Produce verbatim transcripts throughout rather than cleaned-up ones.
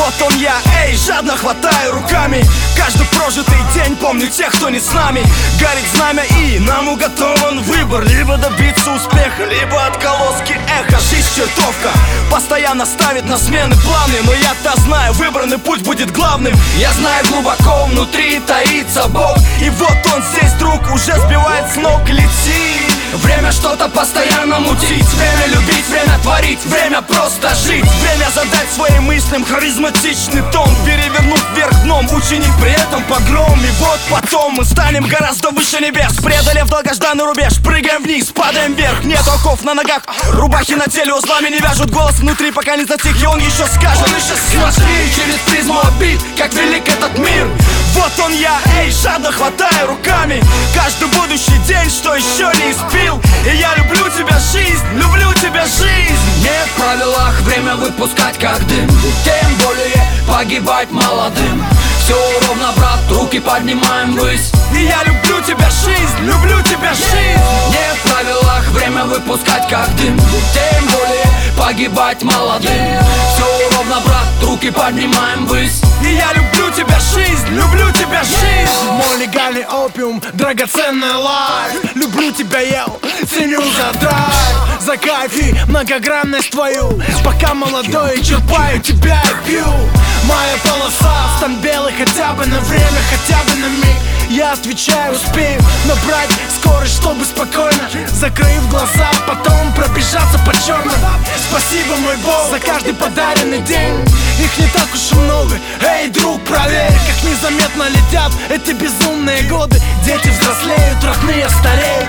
Вот он я, эй, жадно хватаю руками каждый прожитый день, помню тех, кто не с нами. Горит знамя и нам уготован выбор: либо добиться успеха, либо отколоски эха. Жизнь чертовка постоянно ставит на смены планы, но я-то знаю, выбранный путь будет главным. Я знаю, глубоко внутри таится Бог, и вот он здесь, друг, уже сбивает с ног. Лети, время что-то постоянно мутить, время любить, время творить, время просто жить, время задать своим мыслям харизматичный тон, перевернув вверх дном, учинить при этом погром. И вот потом мы станем гораздо выше небес, преодолев долгожданный рубеж, прыгаем вниз, падаем вверх. Нет оков на ногах, рубахи на теле узлами не вяжут, голос внутри пока не затих, и он еще скажет. Он еще скажет. Смотри через призму обид, как велик этот мир. Вот он я, эй, жадно хватаю руками каждый будущий день, что еще не испил. И я люблю тебя, жизнь, люблю тебя, жизнь. Не в правилах время выпускать как дым, тем более погибать молодым. Все ровно, брат, руки поднимаем ввысь. И я люблю тебя, жизнь, люблю тебя, жизнь. Не в правилах время выпускать как дым, тем более погибать молодым. Все ровно, брат, руки поднимаем ввысь. И я люблю тебя, жизнь, люблю тебя, жизнь. Мой легальный опиум, драгоценная лайф. Люблю тебя, я ценю за драйв, за кайф и многогранность твою. Пока молодой, черпаю тебя и пью. Моя полоса стан белый хотя бы на время, хотя бы на миг. Я отвечаю, успею набрать скорость, чтобы спокойно, закрыв глаза, потом пробежаться по черным. Спасибо, мой Бог, за каждый подаренный день. Их не так уж и много, эй, друг, проверь, как незаметно летят эти безумные годы. Дети взрослеют, родные стареют.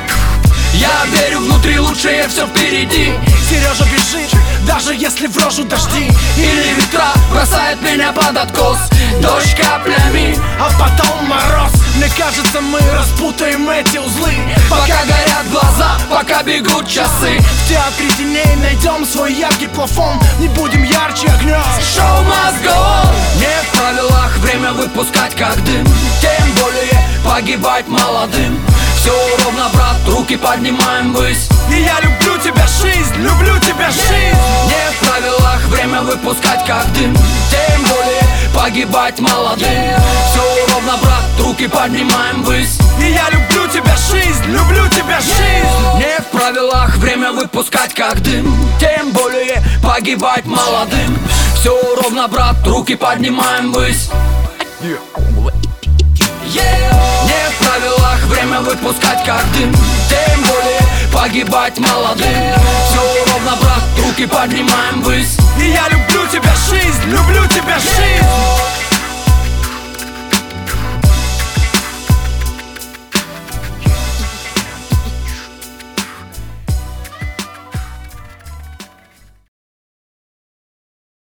Я верю, внутри лучшее все впереди. Сережа бежит, даже если в рожу дожди или ветра бросает меня под откос, дождь каплями, а потом мороз. Мне кажется, мы распутаем эти узлы, пока горят глаза, пока бегут часы. В театре теней найдем свой яркий плафон, не будем ярче огня. Show must go on. Не в правилах время выпускать как дым, тем более погибать молодым. Все ровно, брат, руки поднимаем ввысь. И я люблю тебя, жизнь, люблю тебя, жизнь. Не в правилах время выпускать как дым, тем более погибать молодым. Все ровно, брат, руки поднимаем ввысь. И я люблю тебя, жизнь, люблю тебя, жизнь. Не в правилах время выпускать как дым, тем более погибать молодым. Все ровно, брат, руки поднимаем ввысь. Не в правилах время выпускать как дым, тем более погибать молодым. Все ровно, брат, руки поднимаем ввысь. И я